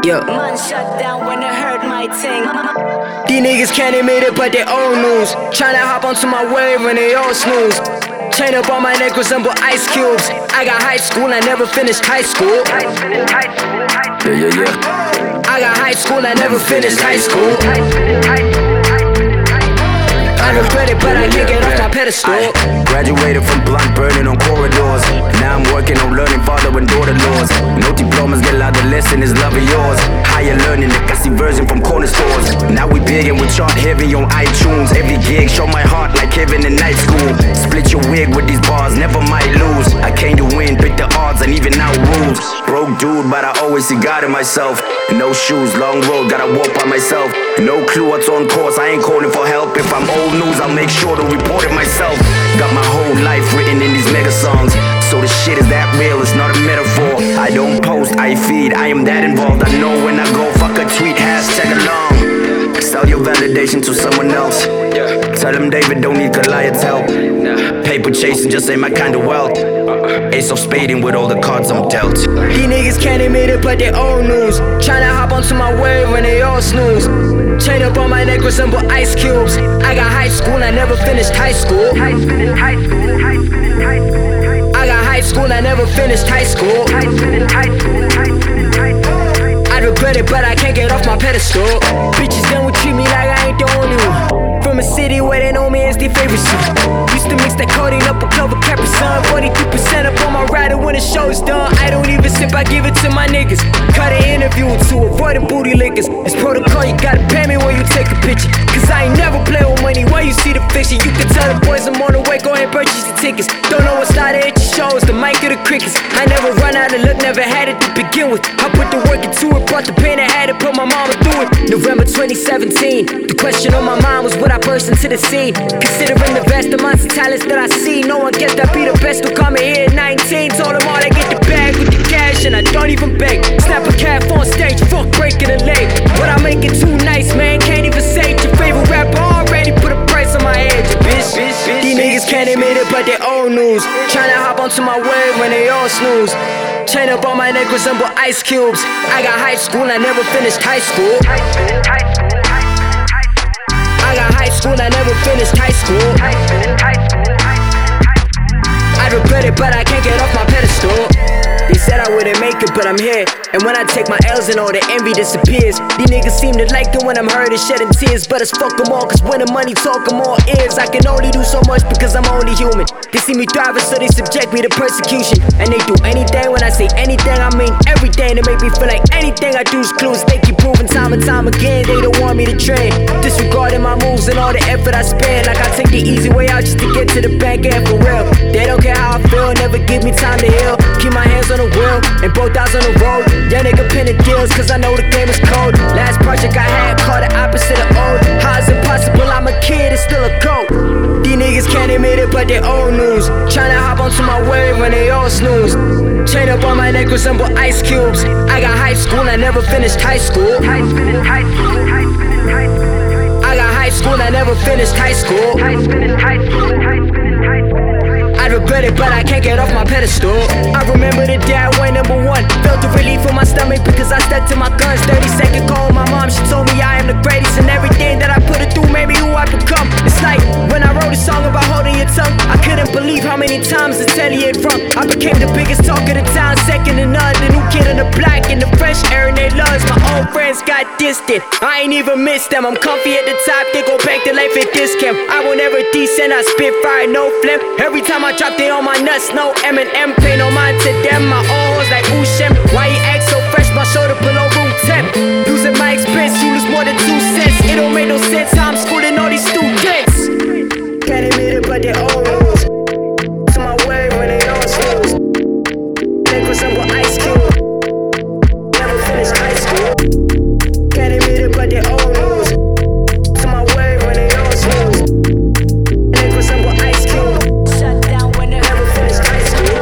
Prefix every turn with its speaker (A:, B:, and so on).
A: Yo.
B: Man shut down when I heard my ting.
A: These niggas can't admit it, but they old news. Tryna hop onto my wave when they all snooze. Chain up on my neck resemble ice cubes. I got high school, I never finished high school.
C: Yeah.
A: I got high school, I never finished high school. I regret it, but I can't get off my pedestal.
C: Graduated from blunt burning on corridors. Now I'm working on learning father and daughter laws. No diplomas, get out the lesson is love of yours. Higher learning, the gassy version from corner stores. Now we big and we chart heavy on iTunes. Every gig show my heart like heaven in night school. Split your wig with these bars, never might lose. I came to win, pick the odds and even out rules. Broke dude, but I always see God in myself. No shoes, long road, gotta walk by myself. No clue what's on course, I ain't calling for help. If I'm old news, I'll make sure to report it myself. Got my whole life written in these mega songs. So the shit is that real, it's not a metaphor. I don't post, I feed, I am that involved. I know when I go, fuck a tweet, hashtag along. Sell your validation to someone else. Tell them David don't need Goliath's help. Paper chasing just ain't my kind of wealth. Ace of spading with all the cards I'm dealt.
A: These niggas can't admit it, but they old news. Tryna hop onto my wave when they all snooze. Chain up on my neck resemble ice cubes. I got high school, I never finished high school. I got high school, I never finished high school. I regret it, but I can't get off my pedestal. Bitches done would treat me like I ain't the only one. From a city where they know me as their favorite son. Used to mix that codeine up with Clover Capri Sun. 43% up on my rider when the show's done. I don't even sip, I give it to my niggas. Cut an interview to avoid the booty lickers. It's protocol, you gotta pay me when you take a picture. Cause I ain't never play with money when you see the fiction. You can tell the boys I'm on the way, go ahead purchase the tickets. Don't know what started at your shows, the mic or the crickets. I never run out of luck, never had it to begin with. I put the work into it, brought the pain, I had to put my mama through it. November 2017, the question on my mind was would I burst into the scene? Considering the vast amounts of talents that I see, no one gets that be the best who come in here at 19. Told them all I get the bag with the cash and I don't even beg. Snap a calf on stage, fuck breaking a leg. But I make it too nice, man, can't even say it. Your favorite rapper already put a price on my head, bitch. These niggas can't admit it, but they old news. Tryna hop onto my wave when they all snooze. Chain up on my neck resemble ice cubes. I got high school, I never finished high school. I got high school, I never finished high school. I regret it, but I can't get off my pedestal. They said I wouldn't make it, but I'm here. And when I take my L's and all the envy disappears. These niggas seem to like it when I'm hurt and shedding tears. But it's fuck them all, cause when the money talk, I'm all ears. I can only do so much because I'm only human. They see me thriving, so they subject me to persecution. And they do anything when I say anything, I mean everything. To make me feel like anything I do is clues. They keep proving time and time again they don't want me to trade. Disregarding my moves and all the effort I spend. Like I take the easy way out just to get to the bank, and for real. They don't care how I feel, never give me time to heal. Keep my hands on the wheel and both eyes on the road. Young nigga pinning deals cause I know the game is cold. Last project I had called the opposite of old. How is it possible I'm a kid and still a goat? These niggas can't admit it, but they old news. Tryna hop onto my wave when they all snooze. Chain up on my neck resemble ice cubes. I got high school, I never finished high school. I got high school, I never finished high school. I regret it, but I can't get off my pedestal. I remember the day I went #1. Felt the relief in my stomach because I stuck to my guns. 30-second call my mom, she told me I am the greatest. And everything that I put her through made me who I become. It's like when I wrote a song about holding your tongue. I couldn't believe how many times the telly had rung. I became the biggest talk of the town, second to none. The new kid on the block in the fresh air and they loves. My old friends got distant, I ain't even miss them. I'm comfy at the top, they go back to life at this camp. I will never descend, I spit fire, no phlegm. Every time I drop, they on my nuts, no M&M, pay no mind to them. My own hoes like Ushem, why you